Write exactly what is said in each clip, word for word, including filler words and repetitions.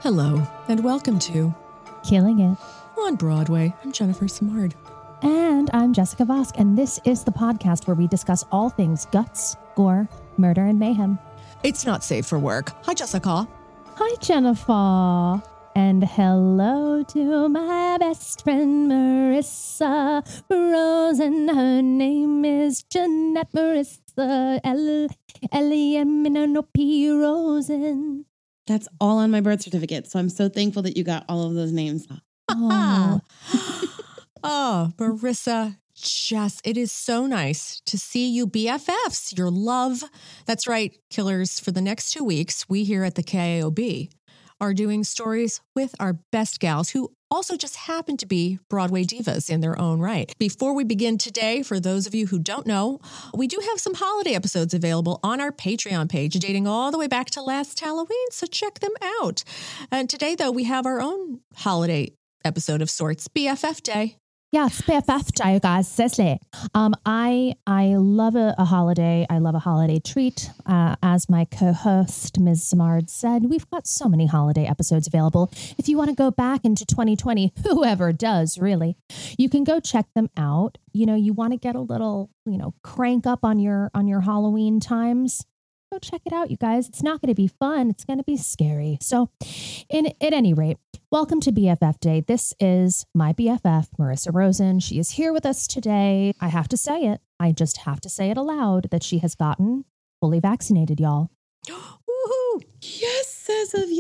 Hello, and welcome to Killing It on Broadway. I'm Jennifer Simard. And I'm Jessica Vosk, and this is the podcast where we discuss all things guts, gore, murder, and mayhem. It's not safe for work. Hi, Jessica. Hi, Jennifer. And hello to my best friend, Marissa Rosen. Her name is Jeanette Marissa L L E M N O P Rosen. That's all on my birth certificate. So I'm so thankful that you got all of those names. Oh, oh Marissa, Jess, it is so nice to see you B F Fs, your love. That's right, killers. For the next two weeks, we here at the K I O B are doing stories with our best gals who also just happen to be Broadway divas in their own right. Before we begin today, for those of you who don't know, we do have some holiday episodes available on our Patreon page dating all the way back to last Halloween, so check them out. And today, though, we have our own holiday episode of sorts, B F F Day. Yes, B F F Day, you guys. Seriously. Um, I I love a, a holiday. I love a holiday treat. Uh, as my co-host, Miz Simard, said, we've got so many holiday episodes available. If you want to go back into twenty twenty, whoever does, really, you can go check them out. You know, you want to get a little, you know, crank up on your on your Halloween times. Go check it out, you guys. It's not going to be fun. It's going to be scary. So in at any rate, welcome to B F F Day. This is my B F F, Marissa Rosen. She is here with us today. I have to say it. I just have to say it aloud that she has gotten fully vaccinated, y'all. Woohoo! Yes, as of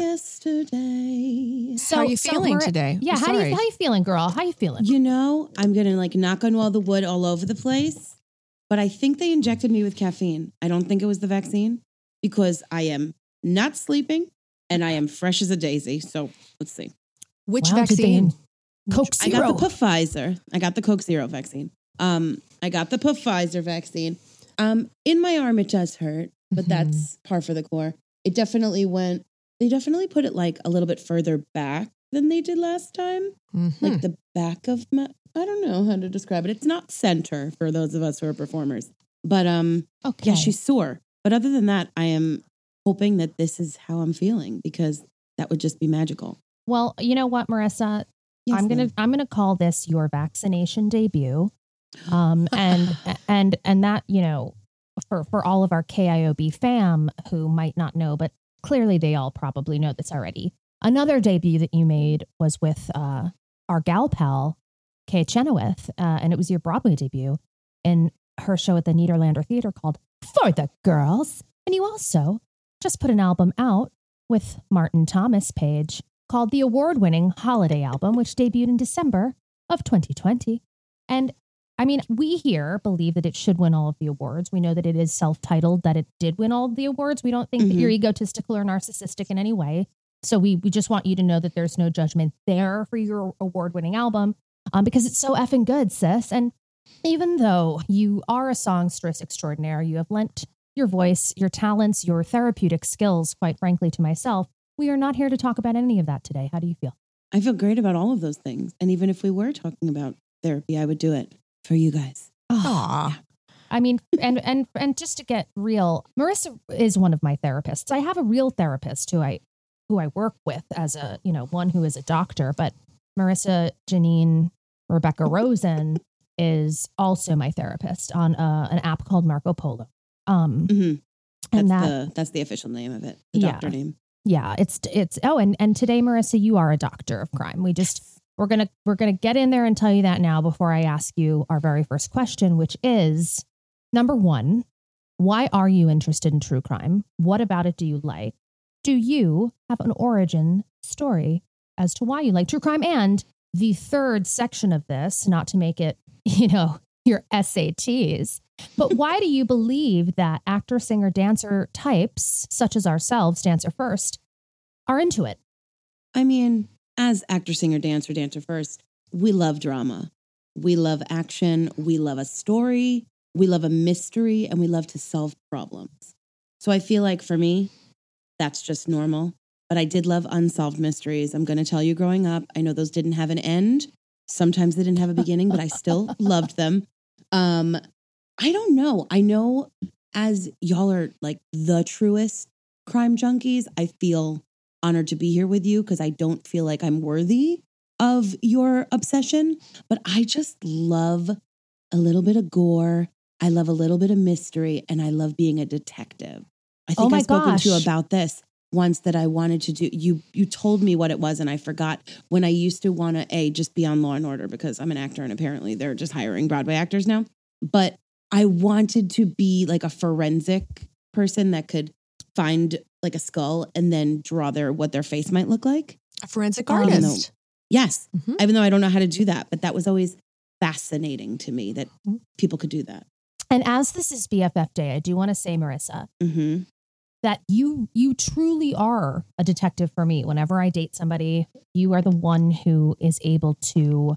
yesterday. So, how are you so feeling Mar- today? Yeah, I'm how sorry. do you how you feeling, girl? How you feeling? You know, I'm going to like knock on all the wood all over the place, but I think they injected me with caffeine. I don't think it was the vaccine because I am not sleeping and I am fresh as a daisy. So let's see. Which Wow, did they vaccine? in- Coke I Zero. got the Pfizer. I got the Coke Zero vaccine. Um, I got the Pfizer vaccine. Um, in my arm, it does hurt, but Mhm. that's par for the course. It definitely went, they definitely put it like a little bit further back than they did last time. Mhm. Like the back of my, I don't know how to describe it. It's not center for those of us who are performers, but um, Okay. yeah, she's sore. But other than that, I am hoping that this is how I'm feeling because that would just be magical. Well, you know what, Marissa? Yes, I'm gonna love. I'm gonna call this your vaccination debut, um, and and and that you know for for all of our K I O B fam who might not know, but clearly they all probably know this already. Another debut that you made was with uh, our gal pal Kay Chenoweth, uh, and it was your Broadway debut in her show at the Nederlander Theater called For the Girls. And you also just put an album out with Martin Thomas Page called the award-winning Holiday Album, which debuted in December of twenty twenty. And I mean, we here believe that it should win all of the awards. We know that it is self-titled, that it did win all of the awards. We don't think Mm-hmm. that you're egotistical or narcissistic in any way. So we we just want you to know that there's no judgment there for your award-winning album um, because it's so effing good, sis. And even though you are a songstress extraordinaire, you have lent your voice, your talents, your therapeutic skills, quite frankly, to myself. We are not here to talk about any of that today. How do you feel? I feel great about all of those things. And even if we were talking about therapy, I would do it for you guys. Aw. I mean, and and and just to get real, Marissa is one of my therapists. I have a real therapist who I who I work with as a, you know, one who is a doctor, but Marissa Janine Rebecca Rosen is also my therapist on uh, an app called Marco Polo. Um, Mm-hmm. and That's that, the that's the official name of it, the Yeah. doctor name. yeah, it's it's oh, and and today, Marissa, you are a doctor of crime. We just we're gonna we're gonna get in there and tell you that now before I ask you our very first question, which is number one: why are you interested in true crime? What about it do you like? Do you have an origin story as to why you like true crime? And the third section of this, not to make it, you know, your S A Ts, but why do you believe that actor, singer, dancer types, such as ourselves, Dancer First, are into it? I mean, as actor, singer, dancer, dancer first, we love drama. We love action. We love a story. We love a mystery, and we love to solve problems. So I feel like for me, that's just normal. But I did love unsolved mysteries. I'm going to tell you, growing up, I know those didn't have an end. Sometimes they didn't have a beginning, but I still loved them. Um, I don't know. I know as y'all are like the truest crime junkies, I feel honored to be here with you because I don't feel like I'm worthy of your obsession. But I just love a little bit of gore. I love a little bit of mystery, and I love being a detective. I think Oh my I've spoken gosh. to you about this once that I wanted to do. You you told me what it was, and I forgot when I used to want to a just be on Law and Order because I'm an actor, and apparently they're just hiring Broadway actors now. But I wanted to be like a forensic person that could find like a skull and then draw their what their face might look like. A forensic Um, artist. Yes, Mhm. even though I don't know how to do that, but that was always fascinating to me that people could do that. And as this is B F F Day, I do want to say, Marissa, Mm-hmm. that you you truly are a detective for me. Whenever I date somebody, you are the one who is able to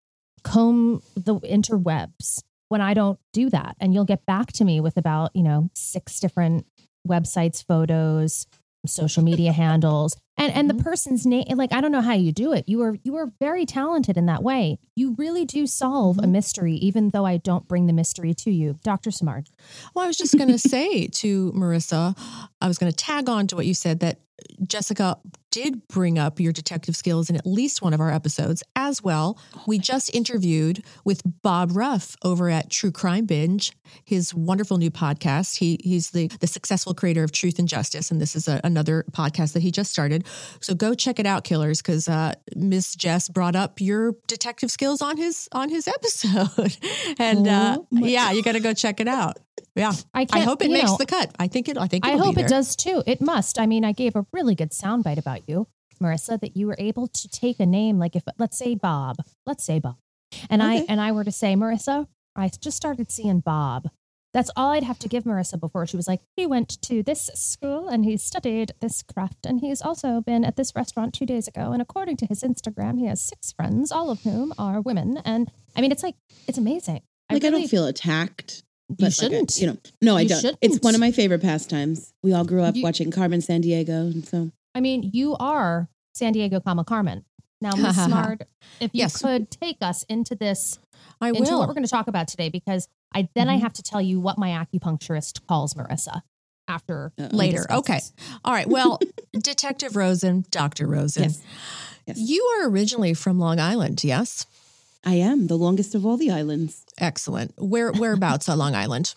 comb the interwebs when I don't do that. And you'll get back to me with about, you know, six different websites, photos, social media handles, and and the person's name. Like, I don't know how you do it. You are you are very talented in that way. You really do solve a mystery, even though I don't bring the mystery to you. Doctor Simard. Well, I was just going to say to Marissa, I was going to tag on to what you said, that Jessica did bring up your detective skills in at least one of our episodes as well. We just interviewed with Bob Ruff over at True Crime Binge, his wonderful new podcast. He He's the, the successful creator of Truth and Justice, and this is a, another podcast that he just started. So go check it out, killers, because uh, Miss Jess brought up your detective skills on his on his episode. and uh, Oh my yeah, you got to go check it out. Yeah, I I can't, hope it you makes know, the cut. I think it. I think I it'll hope be it there. does too. It must. I mean, I gave a really good soundbite about you, Marissa, that you were able to take a name like if let's say Bob, let's say Bob, and I Okay. and I were to say, Marissa, I just started seeing Bob. That's all I'd have to give Marissa before she was like, he went to this school and he studied this craft, and he's also been at this restaurant two days ago. And according to his Instagram, he has six friends, all of whom are women. And I mean, it's like it's amazing. Like I, really- don't feel attacked. But You like, I- shouldn't. you know, no, I You don't. shouldn't. It's one of my favorite pastimes. We all grew up You- watching Carmen Sandiego, and so I mean, you are San Diego, comma Carmen. Now, Miz Smart, if you Yes. could take us into this, I into will. what we're going to talk about today, because I then I Mhm. have to tell you what my acupuncturist calls Marissa after Uh-oh. we Later. discuss Okay. this. All right. Well, Detective Rosen, Doctor Rosen, yes, yes, you are originally from Long Island, yes? I am the longest of all the islands. Excellent. Where whereabouts on Long Island?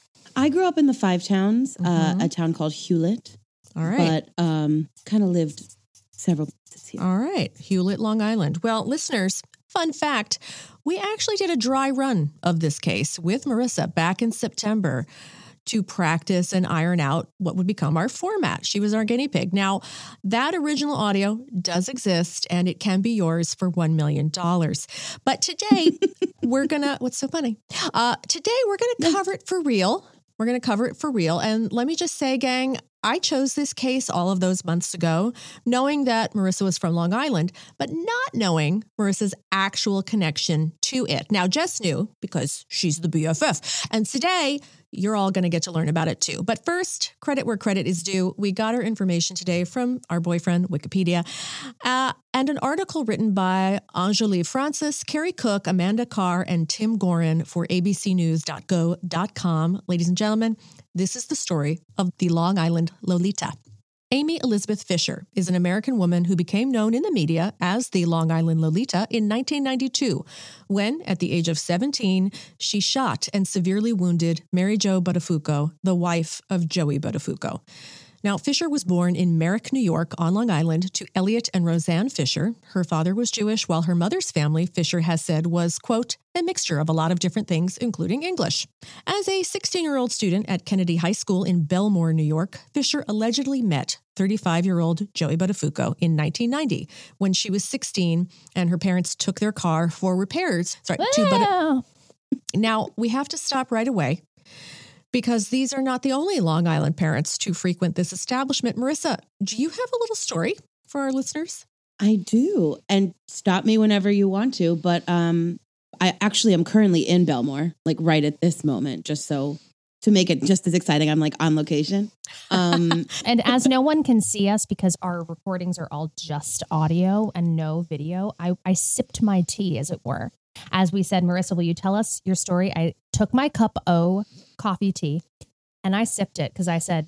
I grew up in the Five Towns, Mhm. uh, a town called Hewlett, All right. but um, kind of lived several places here. All right. Hewlett, Long Island. Well, listeners, fun fact, we actually did a dry run of this case with Marissa back in September to practice and iron out what would become our format. She was our guinea pig. Now, that original audio does exist and it can be yours for one million dollars. But today, we're going to, what's so funny? Uh, today, we're going to cover it for real. We're going to cover it for real. And let me just say, gang, I chose this case all of those months ago, knowing that Marissa was from Long Island, but not knowing Marissa's actual connection to it. Now, Jess knew because she's the B F F. And today, you're all going to get to learn about it too. But first, credit where credit is due. We got our information today from our boyfriend, Wikipedia, uh, and an article written by Anjali Francis, Carrie Cook, Amanda Carr, and Tim Gorin for A B C news dot go dot com. Ladies and gentlemen, this is the story of the Long Island Lolita. Amy Elizabeth Fisher is an American woman who became known in the media as the Long Island Lolita in nineteen ninety-two, when, at the age of seventeen, she shot and severely wounded Mary Jo Buttafuoco, the wife of Joey Buttafuoco. Now, Fisher was born in Merrick, New York, on Long Island, to Elliot and Roseanne Fisher. Her father was Jewish, while her mother's family, Fisher has said, was, quote, a mixture of a lot of different things, including English. As a sixteen-year-old student at Kennedy High School in Belmore, New York, Fisher allegedly met thirty-five-year-old Joey Buttafuoco in nineteen ninety when she was sixteen and her parents took their car for repairs. Sorry, to Butta- Wow. Now, we have to stop right away because these are not the only Long Island parents to frequent this establishment. Marissa, do you have a little story for our listeners? I do, and stop me whenever you want to. But um, I actually am currently in Belmore, like right at this moment, just so to make it just as exciting. I'm like on location. Um, And as no one can see us because our recordings are all just audio and no video, I, I sipped my tea, as it were. As we said, Marissa, will you tell us your story? I took my cup O coffee tea and I sipped it because I said,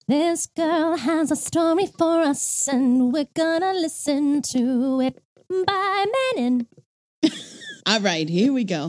This girl has a story for us, and we're gonna listen to it by Menon. All right, here we go.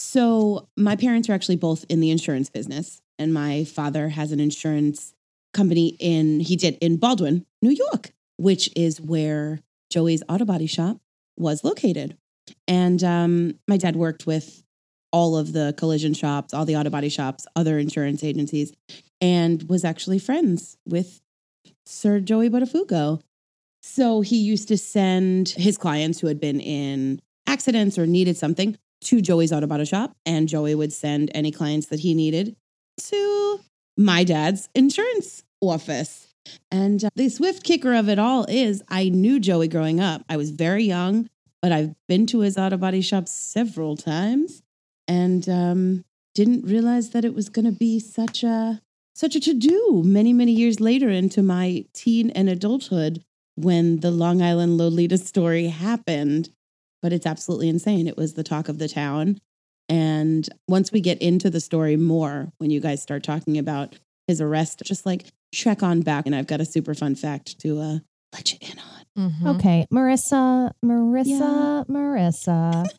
So my parents are actually both in the insurance business, and my father has an insurance company in, he did in Baldwin, New York, which is where Joey's Auto Body Shop was located. And um, my dad worked with all of the collision shops, all the auto body shops, other insurance agencies, and was actually friends with Sir Joey Buttafuoco. So he used to send his clients who had been in accidents or needed something to Joey's Auto Body Shop, and Joey would send any clients that he needed to my dad's insurance office. And uh, the swift kicker of it all is I knew Joey growing up. I was very young, but I've been to his auto body shop several times. And um, didn't realize that it was going to be such a such a to-do many, many years later into my teen and adulthood when the Long Island Lolita story happened. But it's absolutely insane. It was the talk of the town. And once we get into the story more, when you guys start talking about his arrest, just like trek on back. And I've got a super fun fact to uh, let you in on. Mm-hmm. Okay, Marissa, Marissa, yeah. Marissa.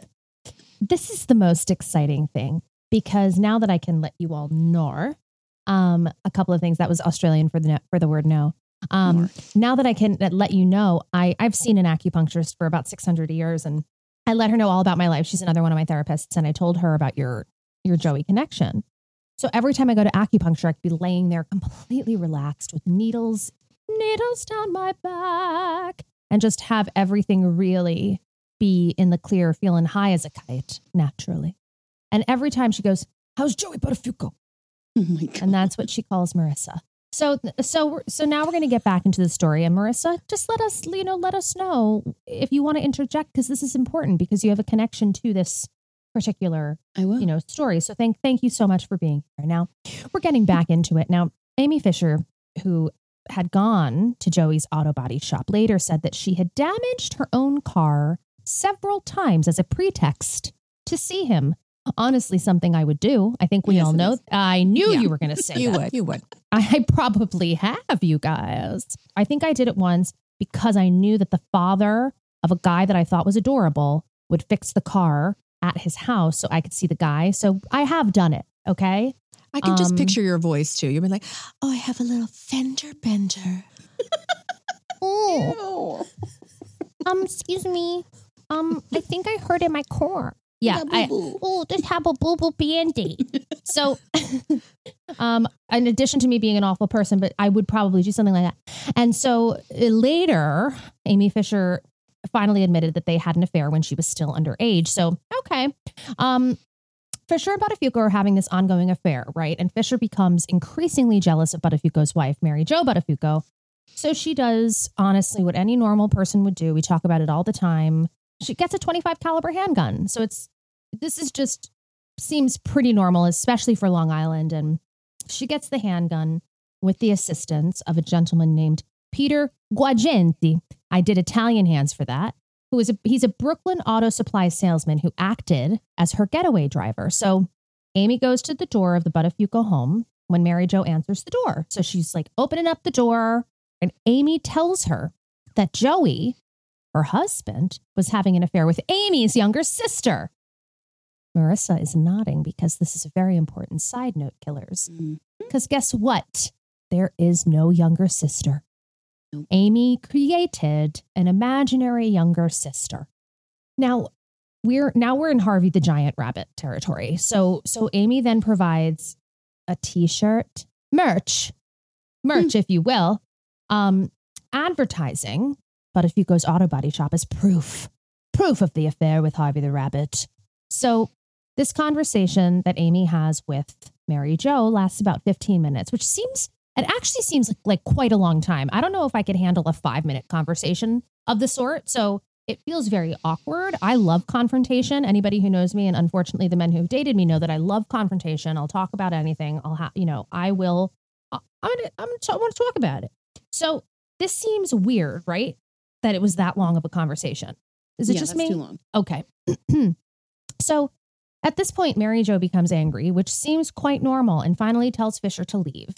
This is the most exciting thing because now that I can let you all know, um, a couple of things. That was Australian for the for the word no. Um, now that I can let you know, I I've seen an acupuncturist for about six hundred years, and I let her know all about my life. She's another one of my therapists, and I told her about your your Joey connection. So every time I go to acupuncture, I could be laying there completely relaxed with needles, needles down my back, and just have everything really be in the clear, feeling high as a kite, naturally. And every time she goes, "How's Joey Buttafuoco?" Oh my God. And that's what she calls Marissa. So, so, so now we're going to get back into the story. And Marissa, just let us, you know, let us know if you want to interject, because this is important because you have a connection to this particular, I will. you know, story. So thank, thank you so much for being here. Now we're getting back into it. Now, Amy Fisher, who had gone to Joey's auto body shop, later said that she had damaged her own car several times as a pretext to see him. Honestly, something I would do. I think we Yes, all it know. is. I knew Yeah. you were going to say You that. would. You would. I probably have, you guys. I think I did it once because I knew that the father of a guy that I thought was adorable would fix the car at his house so I could see the guy. So I have done it. Okay. I can just Um, picture your voice too. You'll be like, "Oh, I have a little fender bender." Oh, um, excuse me. Um, I think I hurt in my core. Yeah. I, oh, just have a boo boo band-aid. So, um, in addition to me being an awful person, but I would probably do something like that. And so uh, later, Amy Fisher finally admitted that they had an affair when she was still underage. So, okay. Um, Fisher and Buttafuoco are having this ongoing affair, right? And Fisher becomes increasingly jealous of Buttafuoco's wife, Mary Jo Buttafuoco. So she does, honestly, what any normal person would do. We talk about it all the time. She gets a twenty-five caliber handgun. So it's, this is just, seems pretty normal, especially for Long Island. And she gets the handgun with the assistance of a gentleman named Peter Guagenti. I did Italian hands for that. Who is a, he's a Brooklyn auto supply salesman who acted as her getaway driver. So Amy goes to the door of the Buttafuoco home when Mary Jo answers the door. So she's like opening up the door, and Amy tells her that Joey, her husband, was having an affair with Amy's younger sister. Marissa is nodding because this is a very important side note, killers. Because guess what? There is no younger sister. Nope. Amy created an imaginary younger sister. Now we're now we're in Harvey the Giant Rabbit territory. So so Amy then provides a t-shirt, merch, merch, if you will, um, advertising Buttafuoco's auto body shop as proof, proof of the affair with Harvey the Rabbit. So this conversation that Amy has with Mary Jo lasts about fifteen minutes, which seems, it actually seems like, like quite a long time. I don't know if I could handle a five minute conversation of the sort. So it feels very awkward. I love confrontation. Anybody who knows me, and unfortunately the men who've dated me know that I love confrontation. I'll talk about anything. I'll have, you know, I will, I'm going to, I'm going to, I want to talk about it. So this seems weird, right? That it was that long of a conversation. Is it Yeah, just that's me? too long. Okay. So at this point, Mary Jo becomes angry, which seems quite normal, and finally tells Fisher to leave.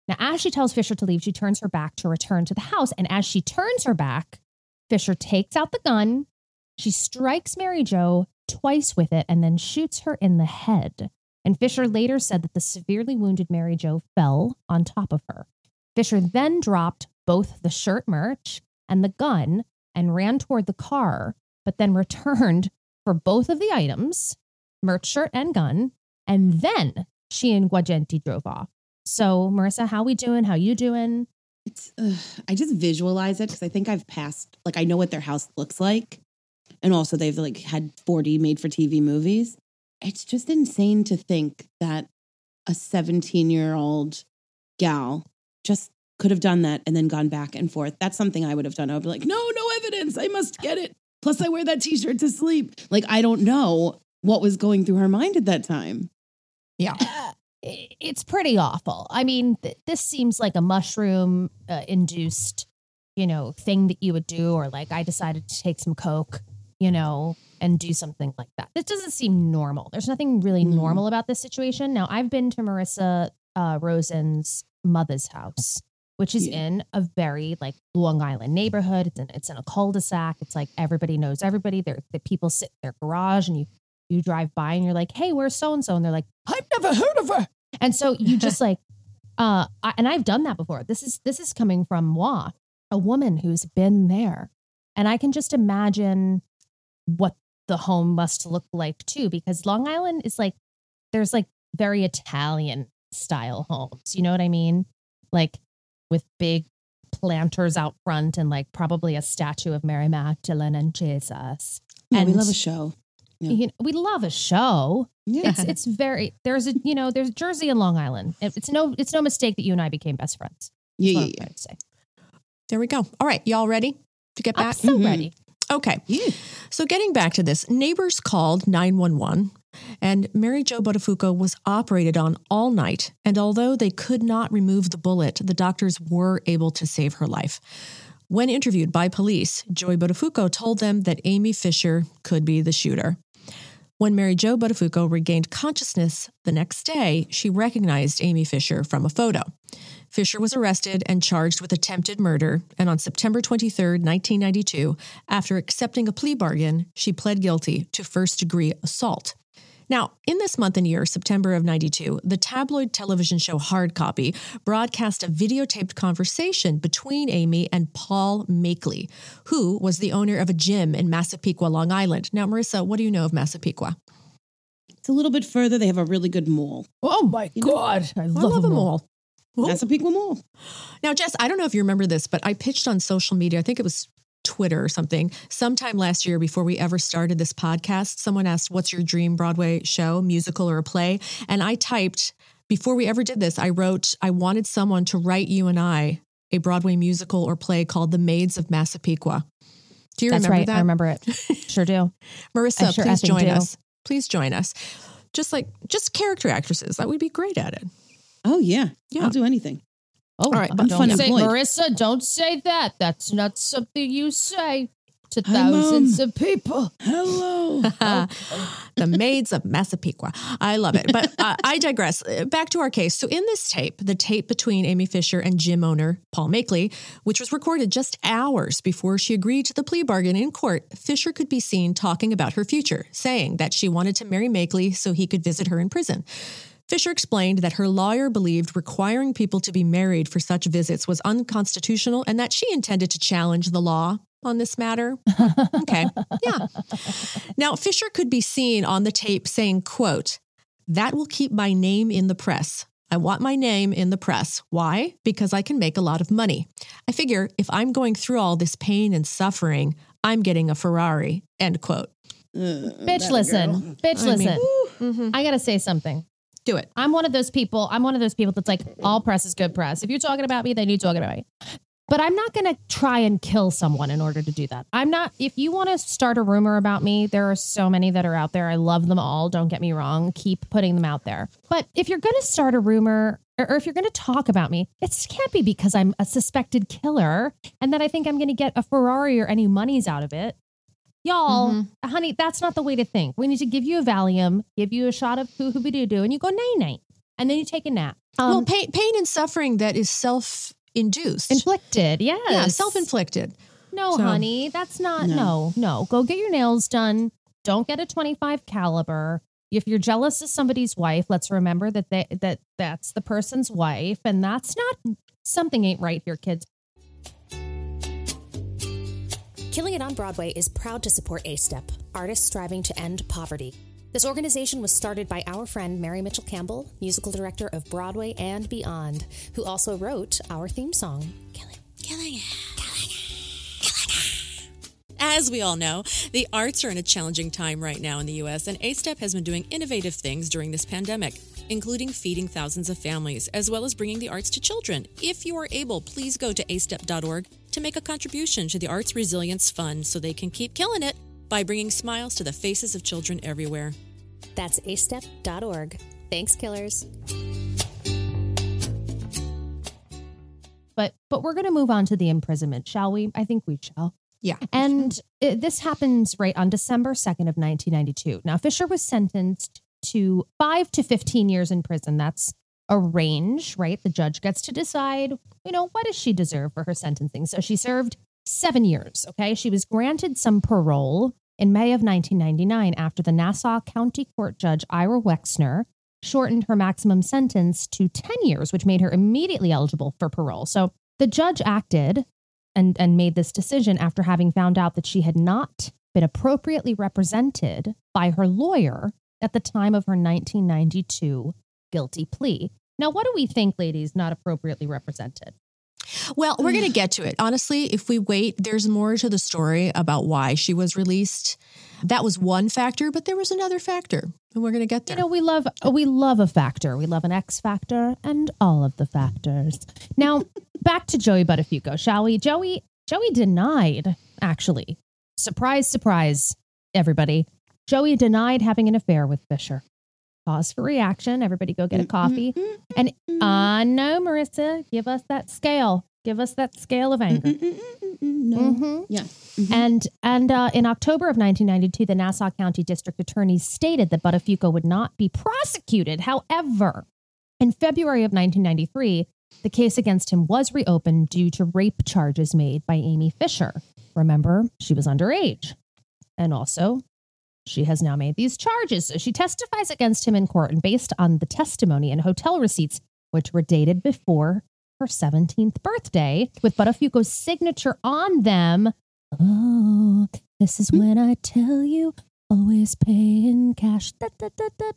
Now, as she tells Fisher to leave, she turns her back to return to the house. And as she turns her back, Fisher takes out the gun. She strikes Mary Jo twice with it and then shoots her in the head. And Fisher later said that the severely wounded Mary Jo fell on top of her. Fisher then dropped both the shirt merch and the gun and ran toward the car, but then returned for both of the items, merch, shirt, and gun. And then she and Guagenti drove off. So, Marissa, how we doing? How you doing? It's, uh, I just visualize it because I think I've passed, like, I know what their house looks like. And also they've like had forty made for T V movies. It's just insane to think that a seventeen year old gal just could have done that and then gone back and forth. That's something I would have done. I would be like, no, no evidence. I must get it. Plus I wear that t-shirt to sleep. Like, I don't know what was going through her mind at that time. Yeah. Uh, it's pretty awful. I mean, th- this seems like a mushroom uh, induced, you know, thing that you would do, or like I decided to take some Coke, you know, and do something like that. This doesn't seem normal. There's nothing really Mm. normal about this situation. Now, I've been to Marissa uh, Rosen's mother's house, which is Yeah. in a very like Long Island neighborhood. It's in, it's in a cul-de-sac. It's like everybody knows everybody. There, the people sit in their garage and you, you drive by and you're like, hey, where's so-and-so? And they're like, I've never heard of her. And so you just like, uh, I, and I've done that before. This is, this is coming from moi, a woman who's been there. And I can just imagine what the home must look like too, because Long Island is like, there's like very Italian style homes. You know what I mean? Like with big planters out front and like probably a statue of Mary Magdalene and Jesus. Yeah, and we love a show. Yeah. You know, we love a show. Yeah. It's it's very, there's a, you know, there's Jersey and Long Island. It- It's no, it's no mistake that you and I became best friends. That's Yeah, what yeah, I'm yeah. trying to say. There we go. All right. Y'all ready to get I'm back? so Mhm. ready. Okay. Yeah. So getting back to this, neighbors called nine one one and Mary Jo Buttafuoco was operated on all night. And although they could not remove the bullet, the doctors were able to save her life. When interviewed by police, Joy Buttafuoco told them that Amy Fisher could be the shooter. When Mary Jo Buttafuoco regained consciousness the next day, she recognized Amy Fisher from a photo. Fisher was arrested and charged with attempted murder, and on September twenty-third, nineteen ninety-two, after accepting a plea bargain, she pled guilty to first-degree assault. Now, in this month and year, September of ninety-two, the tabloid television show Hard Copy broadcast a videotaped conversation between Amy and Paul Makeley, who was the owner of a gym in Massapequa, Long Island. Now, Marissa, what do you know of Massapequa? It's a little bit further. They have a really good mall. Oh my You know, God. I I love, love them them all. all. Well, Massapequa Mall. now, Jess, I don't know if you remember this, but I pitched on social media, I think it was Twitter or something, sometime last year before we ever started this podcast. Someone asked, what's your dream Broadway show, musical or a play? And I typed, before we ever did this, I wrote, I wanted someone to write you and I a Broadway musical or play called The Maids of Massapequa. Do you That's remember right. that? I remember it. Sure do. Marissa, I sure please effing join do. us. Please join us. Just like, just character actresses. That would be great at it. Oh, yeah. Yeah. I'll do anything. Oh, All right, but I'm don't fun say, employed. Marissa, don't say that. That's not something you say to Hi, thousands Mom. of people. Hello. The Maids of Massapequa. I love it. But uh, I digress. Uh, Back to our case. So in this tape, the tape between Amy Fisher and gym owner Paul Makeley, which was recorded just hours before she agreed to the plea bargain in court, Fisher could be seen talking about her future, saying that she wanted to marry Makeley so he could visit her in prison. Fisher explained that her lawyer believed requiring people to be married for such visits was unconstitutional and that she intended to challenge the law on this matter. Okay. Yeah. Now, Fisher could be seen on the tape saying, quote, that will keep my name in the press. I want my name in the press. Why? Because I can make a lot of money. I figure if I'm going through all this pain and suffering, I'm getting a Ferrari, end quote. Uh, Bitch, that listen. girl. Bitch, I mean- listen. Mm-hmm. I got to say something. Do it. I'm one of those people. I'm one of those people that's like, all press is good press. If you're talking about me, then you're talking about me. But I'm not going to try and kill someone in order to do that. I'm not, if you want to start a rumor about me, there are so many that are out there. I love them all. Don't get me wrong. Keep putting them out there. But if you're going to start a rumor or, or if you're going to talk about me, it can't be because I'm a suspected killer and that I think I'm going to get a Ferrari or any monies out of it. Y'all, Mhm. honey, that's not the way to think. We need to give you a Valium, give you a shot of hoo hoo doo doo, and you go nay nay. And then you take a nap. Um, well, pain, pain and suffering that is self-induced. inflicted, yes. Yeah, self-inflicted. No, So- honey, that's not, No. no, no. Go get your nails done. Don't get a twenty-five caliber. If you're jealous of somebody's wife, let's remember that they, that that's the person's wife. And that's not, something ain't right here, kids. Killing It on Broadway is proud to support A-Step, artists striving to end poverty. This organization was started by our friend Mary Mitchell Campbell, musical director of Broadway and Beyond, who also wrote our theme song, Killing, Killing It. As we all know, the arts are in a challenging time right now in the U S, and A-Step has been doing innovative things during this pandemic, including feeding thousands of families, as well as bringing the arts to children. If you are able, please go to a step dot org to make a contribution to the Arts Resilience Fund so they can keep killing it by bringing smiles to the faces of children everywhere. That's a step dot org. Thanks, killers. But, but we're going to move on to the imprisonment, shall we? I think we shall. Yeah. And it, this happens right on December second of nineteen ninety-two. Now, Fisher was sentenced to five to fifteen years in prison. That's a range, right? The judge gets to decide, you know, what does she deserve for her sentencing? So she served seven years, okay? She was granted some parole in May of nineteen ninety-nine after the Nassau County Court Judge Ira Wexner shortened her maximum sentence to ten years, which made her immediately eligible for parole. So the judge acted and, and made this decision after having found out that she had not been appropriately represented by her lawyer at the time of her nineteen ninety-two guilty plea. Now, what do we think, ladies, not appropriately represented? Well, we're going to get to it. Honestly, if we wait, there's more to the story about why she was released. That was one factor, but there was another factor, and we're going to get there. You know, we love we love a factor. We love an X factor and all of the factors. Now, back to Joey Buttafuoco, shall we? Joey Joey denied, actually. Surprise, surprise, everybody. Joey denied having an affair with Fisher. Pause for reaction. Everybody go get a coffee. And uh no, Marissa, give us that scale. Give us that scale of anger. No. Mhm. Yeah. Mhm. And and uh, in October of nineteen ninety-two, the Nassau County District Attorney stated that Buttafuoco would not be prosecuted. However, in February of nineteen ninety-three, the case against him was reopened due to rape charges made by Amy Fisher. Remember, she was underage. And also, she has now made these charges. So she testifies against him in court, and based on the testimony and hotel receipts, which were dated before her seventeenth birthday, with Buttafuoco's signature on them. Oh, this is when I tell you, always pay in cash. Da, da, da, da.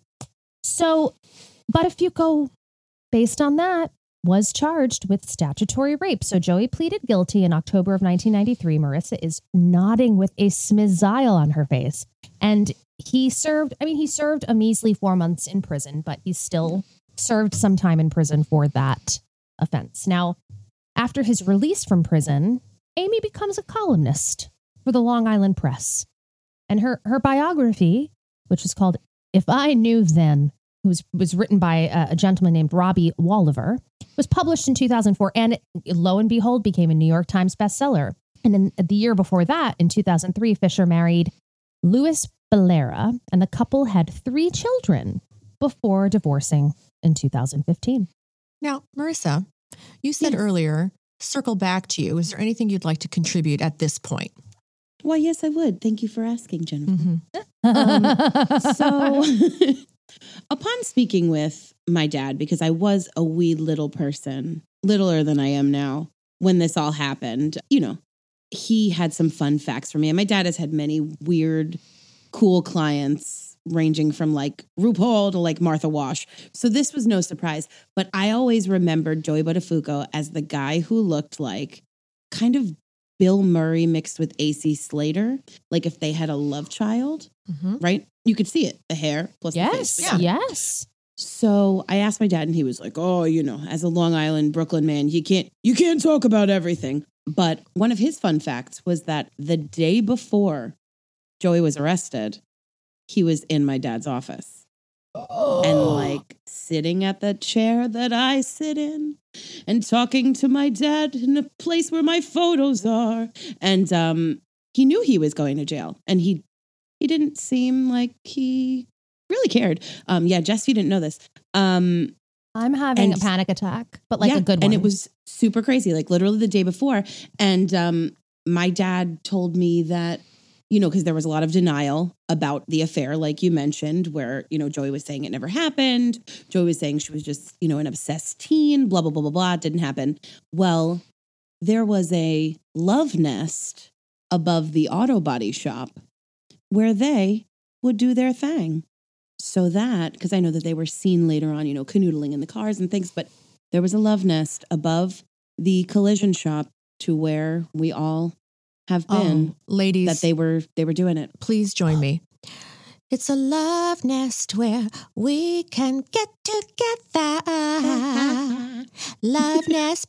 So Buttafuoco, based on that, was charged with statutory rape. So Joey pleaded guilty in October of nineteen ninety-three. Marissa is nodding with a smile on her face. And he served, I mean, he served a measly four months in prison, but he still served some time in prison for that offense. Now, after his release from prison, Amy becomes a columnist for the Long Island Press. And her, her biography, which is called If I Knew Then, was, was written by a, a gentleman named Robbie Walliver, was published in two thousand four, and it, lo and behold, became a New York Times bestseller. And in the year before that, in two thousand three, Fisher married Louis Bellera, and the couple had three children before divorcing in two thousand fifteen. Now, Marissa, you said Yes. earlier, circle back to you. Is there anything you'd like to contribute at this point? Why, yes, I would. Thank you for asking, Jennifer. Mm-hmm. So, upon speaking with my dad, because I was a wee little person, littler than I am now, when this all happened, you know, he had some fun facts for me. And my dad has had many weird, cool clients, ranging from like RuPaul to like Martha Wash. So this was no surprise. But I always remembered Joey Buttafuoco as the guy who looked like kind of Bill Murray mixed with A C Slater. Like if they had a love child, Mm-hmm. right? You could see it, the hair plus the face. Yes, Yeah. yes. So I asked my dad, and he was like, "Oh, you know, as a Long Island, Brooklyn man, you can't you can't talk about everything." But one of his fun facts was that the day before Joey was arrested, he was in my dad's office and like sitting at the chair that I sit in and talking to my dad in a place where my photos are. And um, he knew he was going to jail, and he he didn't seem like he really cared. Um, yeah, Jess, you didn't know this. Um, I'm having And- a panic attack, but like Yeah, a good one. And it was super crazy, like literally the day before. And um, my dad told me that, you know, because there was a lot of denial about the affair, like you mentioned, where, you know, Joey was saying it never happened. Joey was saying she was just, you know, an obsessed teen, blah, blah, blah, blah, blah. It didn't happen. Well, there was a love nest above the auto body shop where they would do their thing. So that, because I know that they were seen later on, you know, canoodling in the cars and things, but there was a love nest above the collision shop to where we all have been, Oh, ladies, that they were they were doing it. please join me. It's a love nest where we can get together. Love nest,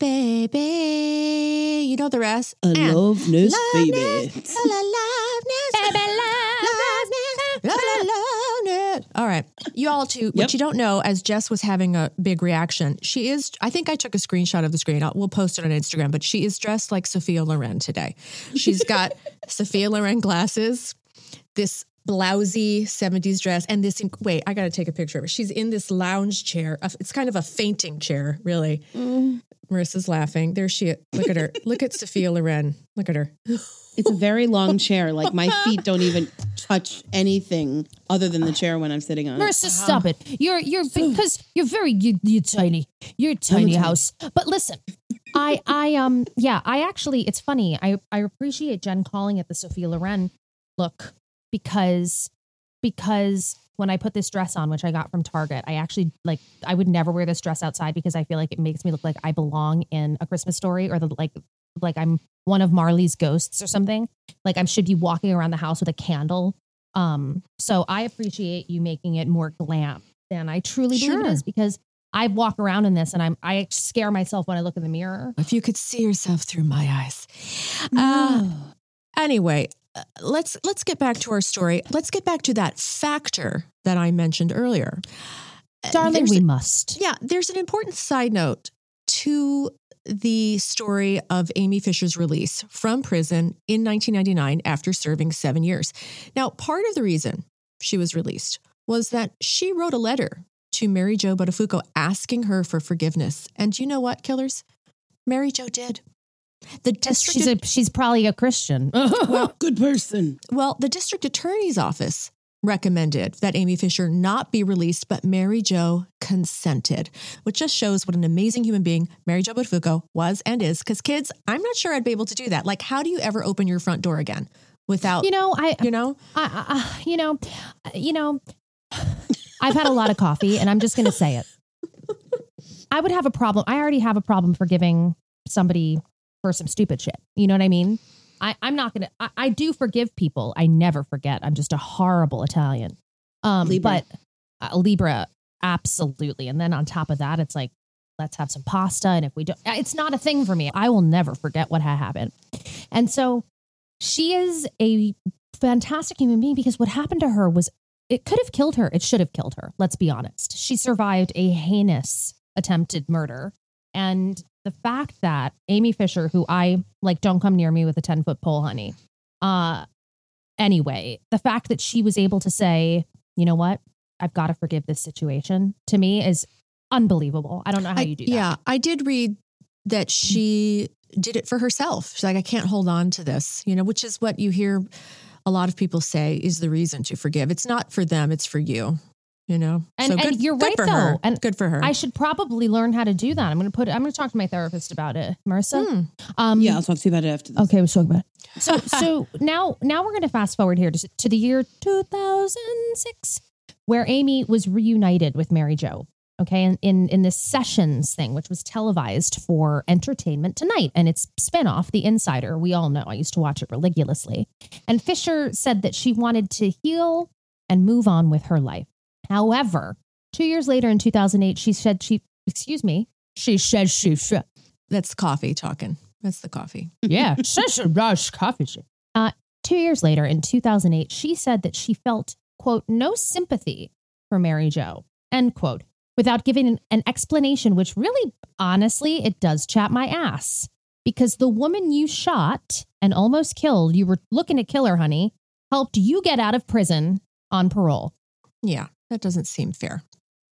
baby. You know the rest. A And love nest, love baby. nest, la, la, love nest, Baby, love nest, la, la, love nest. All right. You all too, what Yep. you don't know, as Jess was having a big reaction, she is, I think I took a screenshot of the screen. I'll, we'll post it on Instagram, but she is dressed like Sophia Loren today. She's got Sophia Loren glasses, this blousy seventies dress, and this, wait, I got to take a picture of her. She's in this lounge chair. It's kind of a fainting chair, really. Mm. Marissa's laughing. There she is. Look at her. Look at Sophia Loren. Look at her. It's a very long chair. Like my feet don't even touch anything other than the chair when I'm sitting on it. Marissa, stop it. You're you're because you're very you, you're tiny. You're a tiny tiny. house. But listen, I I um yeah, I actually it's funny. I I appreciate Jen calling it the Sophia Loren look because because when I put this dress on, which I got from Target, I actually like I would never wear this dress outside because I feel like it makes me look like I belong in A Christmas Story or the like like I'm one of Marley's ghosts or something. Like I should be walking around the house with a candle. Um, so I appreciate you making it more glam than I truly believe Sure. it is because I walk around in this and I'm I scare myself when I look in the mirror. If you could see yourself through my eyes. Uh, No. anyway, uh, let's let's get back to our story. Let's get back to that factor that I mentioned earlier. Uh, Darling, there's- we must. Yeah, there's an important side note to the story of Amy Fisher's release from prison in nineteen ninety-nine after serving seven years. Now, part of the reason she was released was that she wrote a letter to Mary Jo Buttafuoco asking her for forgiveness. And you know what, killers? Mary Jo did. The district She's a she's probably a Christian. Well, good person. Well, the district attorney's office recommended that Amy Fisher not be released, but Mary Jo consented, which just shows what an amazing human being Mary Jo Buttafuoco was and is. Because kids, I'm not sure I'd be able to do that. Like, how do you ever open your front door again without, You know, I you know? I, I you know, you know, I've had a lot of coffee and I'm just going to say it. I would have a problem. I already have a problem forgiving somebody for some stupid shit. You know what I mean? I, I'm not going to, I do forgive people. I never forget. I'm just a horrible Italian. Um, Libra. But uh, Libra, absolutely. And then on top of that, it's like, let's have some pasta. And if we don't, it's not a thing for me. I will never forget what had happened. And so she is a fantastic human being because what happened to her was, it could have killed her. It should have killed her. Let's be honest. She survived a heinous attempted murder. And the fact that Amy Fisher, who I like, don't come near me with a ten foot pole, honey. Uh, anyway, the fact that she was able to say, you know what, I've got to forgive this situation, to me is unbelievable. I don't know how I- you do that. Yeah, I did read that she did it for herself. She's like, I can't hold on to this, you know, which is what you hear a lot of people say is the reason to forgive. It's not for them, it's for you, you know? And- and good, you're good right, for though. her. And good for her. I should probably learn how to do that. I'm going to put, I'm going to talk to my therapist about it. Marissa? Hmm. Um, Yeah, I'll talk to you about it after this. Okay, let's talk about it. So, so now, now we're going to fast forward here to, to the year two thousand six, where Amy was reunited with Mary Jo. Okay, in, in in this Sessions thing, which was televised for Entertainment Tonight, and its spinoff, The Insider. We all know. I used to watch it religiously. And Fisher said that she wanted to heal and move on with her life. However, two years later, in two thousand eight, she said she, excuse me, she said she said. That's coffee talking. That's the coffee. Yeah, such a rush coffee shop. Uh, two years later, in two thousand eight, she said that she felt, quote, no sympathy for Mary Jo, end quote, without giving an, an explanation, which really, honestly, it does chap my ass. Because the woman you shot and almost killed, you were looking to kill her, honey, helped you get out of prison on parole. Yeah, that doesn't seem fair.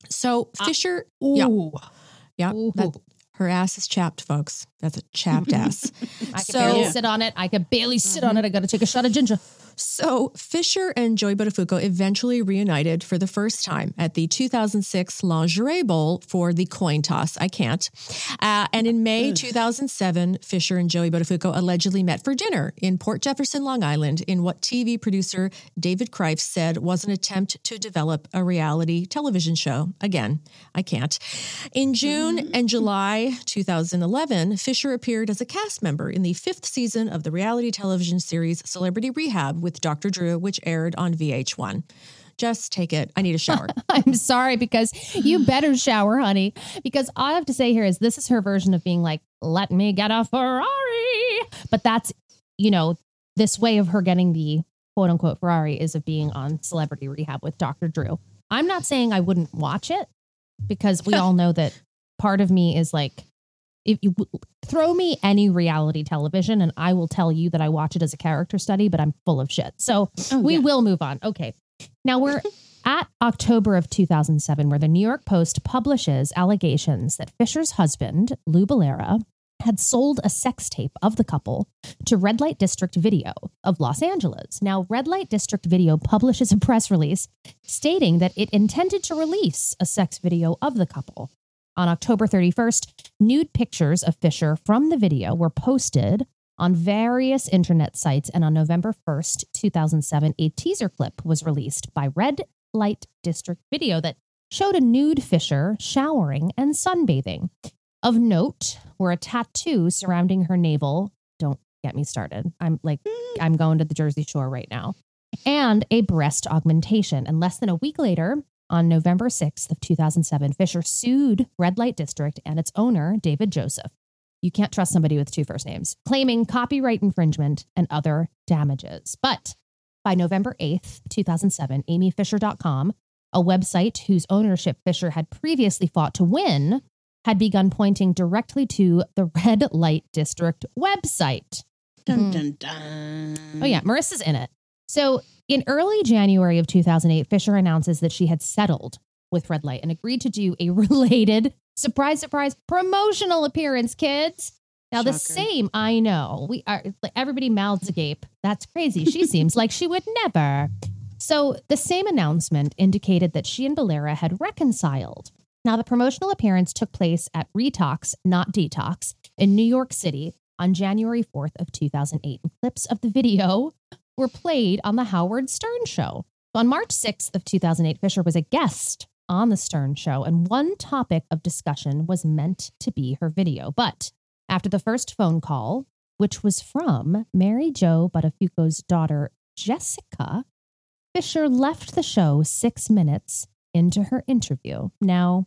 So Fisher, Ooh. yeah, yeah, Ooh. that, her ass is chapped, folks. That's a chapped ass. I could So- barely sit on it. I could barely sit on it. I got to take a shot of ginger. So Fisher and Joey Buttafuoco eventually reunited for the first time at the two thousand six Lingerie Bowl for the coin toss. I can't. Uh, and in May two thousand seven, Fisher and Joey Buttafuoco allegedly met for dinner in Port Jefferson, Long Island, in what T V producer David Kreif said was an attempt to develop a reality television show. Again, I can't. In June and July two thousand eleven, Fisher appeared as a cast member in the fifth season of the reality television series Celebrity Rehab with Doctor Drew, which aired on V H one. Just take it. I need a shower. I'm sorry, because you better shower, honey. Because all I have to say here is this is her version of being like, let me get a Ferrari. But that's, you know, this way of her getting the quote unquote Ferrari is of being on Celebrity Rehab with Doctor Drew. I'm not saying I wouldn't watch it, because we all know that part of me is like, if you throw me any reality television and I will tell you that I watch it as a character study, but I'm full of shit. So Oh, we yeah. will move on. Okay. Now we're at October of two thousand seven, where the New York Post publishes allegations that Fisher's husband, Lou Bellera, had sold a sex tape of the couple to Red Light District Video of Los Angeles. Now, Red Light District Video publishes a press release stating that it intended to release a sex video of the couple. On October thirty-first, nude pictures of Fisher from the video were posted on various internet sites, and on November first, two thousand seven, a teaser clip was released by Red Light District Video that showed a nude Fisher showering and sunbathing. Of note were a tattoo surrounding her navel. Don't get me started. I'm like, I'm going to the Jersey Shore right now. And a breast augmentation. And less than a week later, on November sixth of two thousand seven, Fisher sued Red Light District and its owner, David Joseph. You can't trust somebody with two first names, claiming copyright infringement and other damages. But by November eighth, two thousand seven, Amy Fisher dot com, a website whose ownership Fisher had previously fought to win, had begun pointing directly to the Red Light District website. Dun, dun, dun. Oh, yeah, Marissa's in it. So in early January of two thousand eight, Fisher announces that she had settled with Red Light and agreed to do a related, surprise, surprise, promotional appearance, kids. Now, the Shocker. same, I know, we are, like, everybody mouths agape. That's crazy. She seems like she would never. So the same announcement indicated that she and Bellera had reconciled. Now, the promotional appearance took place at Retox, Not Detox, in New York City on January fourth of two thousand eight. And clips of the video were played on the Howard Stern Show. On March sixth of two thousand eight, Fisher was a guest on the Stern Show, and one topic of discussion was meant to be her video. But after the first phone call, which was from Mary Jo Buttafuoco's daughter, Jessica, Fisher left the show six minutes into her interview. Now,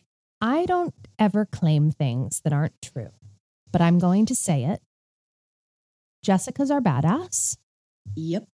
I don't ever claim things that aren't true, but I'm going to say it. Jessica's our badass. Yep.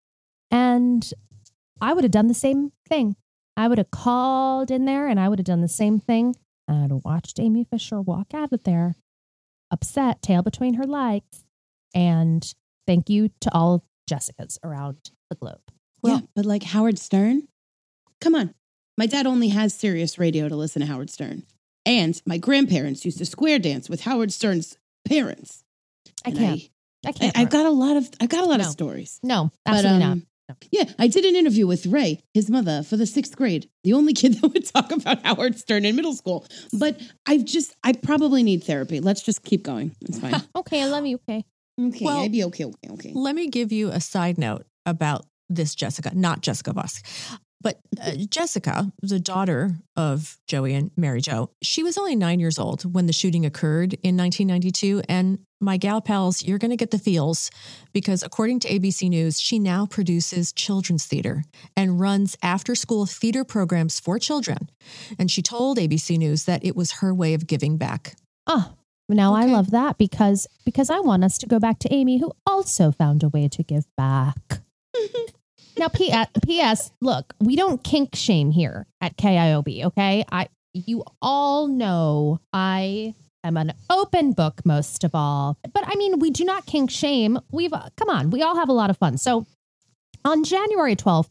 And I would have done the same thing. I would have called in there and I would have done the same thing. And I'd have watched Amy Fisher walk out of there, upset, tail between her legs. And thank you to all Jessicas around the globe. Yeah, but like Howard Stern, come on. My dad only has Sirius Radio to listen to Howard Stern. And my grandparents used to square dance with Howard Stern's parents. I And can't. I, I, can't. I've got a lot of I've got a lot No. of stories. no, But, absolutely um, not. Yeah, I did an interview with Ray, his mother, for the sixth grade. The only kid that would talk about Howard Stern in middle school. But I've just, I probably need therapy. Let's just keep going. It's fine. Okay, I love you. Okay. Okay, Well- I'd be okay, okay, okay. Let me give you a side note about this Jessica, not Jessica Vosk, but uh, Jessica, the daughter of Joey and Mary Jo. She was only nine years old when the shooting occurred in nineteen ninety-two. And my gal pals, you're going to get the feels because according to A B C News, she now produces children's theater and runs after-school theater programs for children. And she told A B C News that it was her way of giving back. Oh, now I Okay. love that because because I want us to go back to Amy, who also found a way to give back. Now, P S, P S, look, we don't kink shame here at K I O B, okay? I you all know I am an open book most of all. But I mean, we do not kink shame. We've uh, come on, we all have a lot of fun. So on January twelfth of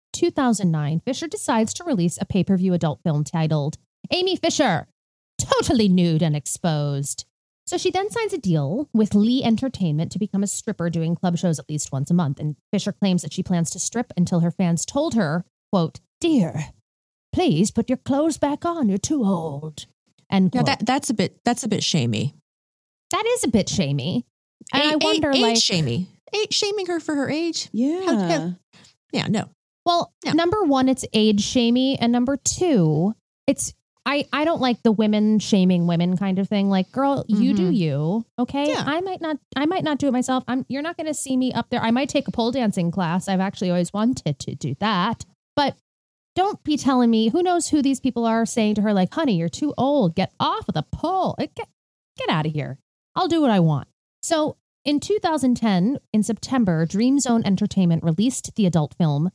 two thousand nine, Fisher decides to release a pay-per-view adult film titled Amy Fisher, Totally Nude and Exposed. So she then signs a deal with Lee Entertainment to become a stripper doing club shows at least once a month. And Fisher claims that she plans to strip until her fans told her, quote, "Dear, please put your clothes back on. You're too old." And now that that's a bit that's a bit shamey. That is a bit shamey. And a- I wonder, age, like, age shamey, age shaming her for her age. Yeah. How- how- yeah, no. well, No. number one, it's age shamey, and number two, it's I I don't like the women shaming women kind of thing. Like, girl, you do Mhm. you, okay? Yeah. I might not I might not do it myself. I'm you're not going to see me up there. I might take a pole dancing class. I've actually always wanted to do that, but don't be telling me, who knows who these people are saying to her, like, honey, you're too old. Get off of the pole. Get, get out of here. I'll do what I want. So in two thousand ten, in September, Dream Zone Entertainment released the adult film.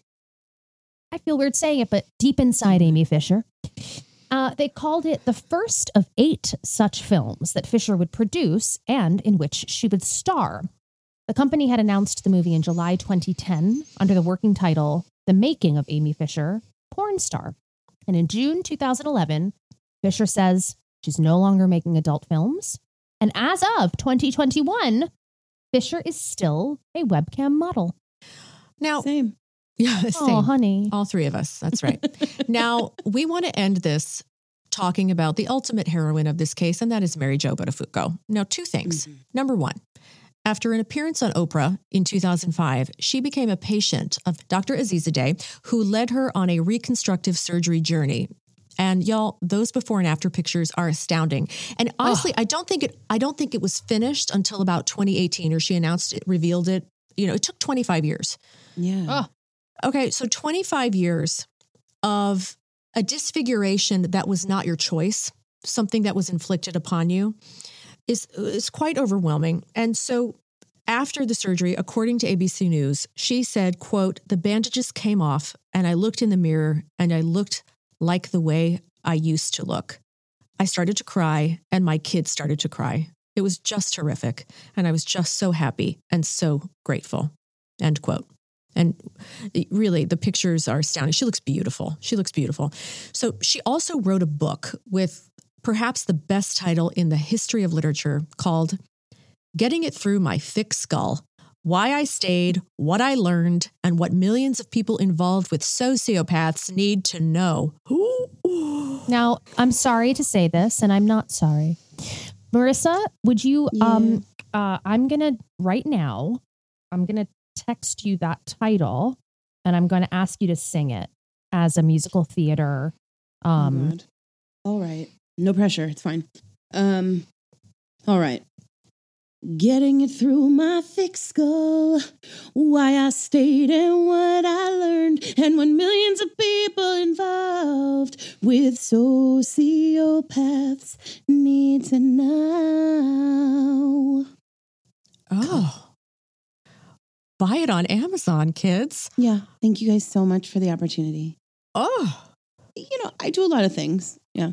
I feel weird saying it, but Deep Inside Amy Fisher. Uh, they called it the first of eight such films that Fisher would produce and in which she would star. The company had announced the movie in July twenty ten under the working title, The Making of Amy Fisher, Porn Star. And in June two thousand eleven, Fisher says she's no longer making adult films. And as of twenty twenty-one, Fisher is still a webcam model. Now, Same. yeah, Oh, same. honey. All three of us. That's right. Now, we want to end this talking about the ultimate heroine of this case, and that is Mary Jo Buttafuoco. Now, two things. Mhm. Number one, after an appearance on Oprah in two thousand five, she became a patient of Doctor Azizadeh, who led her on a reconstructive surgery journey. And y'all, those before and after pictures are astounding. And honestly, I don't think it I don't think it was finished until about twenty eighteen, or she announced it, revealed it. You know, it took twenty-five years. Yeah. Oh. Okay, so twenty-five years of a disfiguration that was not your choice, something that was inflicted upon you, is, is quite overwhelming. And so after the surgery, according to A B C News, she said, quote, "The bandages came off and I looked in the mirror and I looked like the way I used to look. I started to cry and my kids started to cry. It was just horrific. And I was just so happy and so grateful," end quote. And really, the pictures are astounding. She looks beautiful. She looks beautiful. So she also wrote a book with perhaps the best title in the history of literature called Getting It Through My Thick Skull: Why I Stayed, What I Learned, and What Millions of People Involved with Sociopaths Need to Know. Now, I'm sorry to say this, and I'm not sorry. Marissa, would you, Yeah. um, uh, I'm going to, right now, I'm going to text you that title, and I'm going to ask you to sing it as a musical theater. Oh, Um, God. All right. No pressure. It's fine. Um, all right. Getting it through my thick skull, why I stayed and what I learned, and what millions of people involved with sociopaths need to know. Oh. Buy it on Amazon, kids. Yeah. Thank you guys so much for the opportunity. Oh. You know, I do a lot of things. Yeah.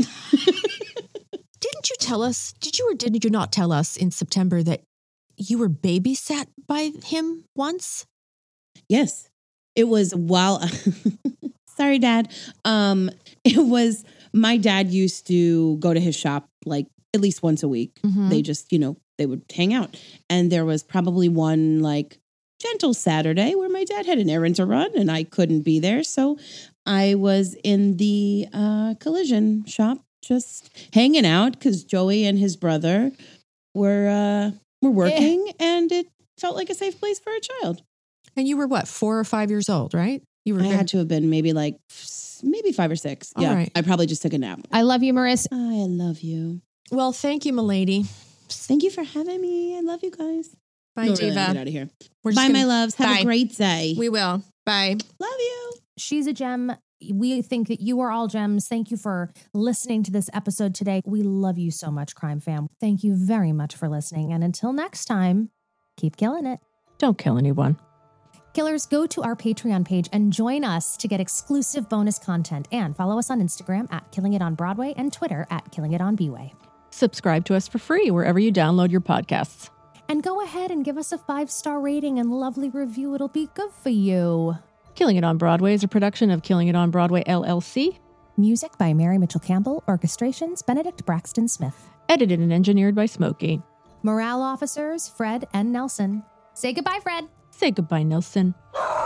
Didn't you tell us, did you or did you not tell us in September that you were babysat by him once? Yes. It was while, sorry, Dad. Um, it was, my dad used to go to his shop like at least once a week. Mhm. They just, you know, they would hang out. And there was probably one like gentle Saturday where my dad had an errand to run and I couldn't be there. So I was in the uh, collision shop just hanging out because Joey and his brother were uh, were working, and it felt like a safe place for a child. And you were what, four or five years old, right? You were I very- had to have been maybe like f- maybe five or six. All Yeah, right. I probably just took a nap. I love you, Marissa. I love you. Well, thank you, milady. Thank you for having me. I love you guys. Bye, No, really, Diva. get out of here. We're just Bye, gonna- my loves. Have Bye. a great day. We will. Bye. love you. She's a gem. We think that you are all gems. Thank you for listening to this episode today. We love you so much, Crime Fam. Thank you very much for listening. And until next time, keep killing it. Don't kill anyone. Killers, go to our Patreon page and join us to get exclusive bonus content, and follow us on Instagram at Killing It on Broadway and Twitter at Killing It on B-Way. Subscribe to us for free wherever you download your podcasts. And go ahead and give us a five-star rating and lovely review. It'll be good for you. Killing It on Broadway is a production of Killing It on Broadway, L L C. Music by Mary Mitchell Campbell. Orchestrations, Benedict Braxton Smith. Edited and engineered by Smokey. Morale officers, Fred and Nelson. Say goodbye, Fred. Say goodbye, Nelson.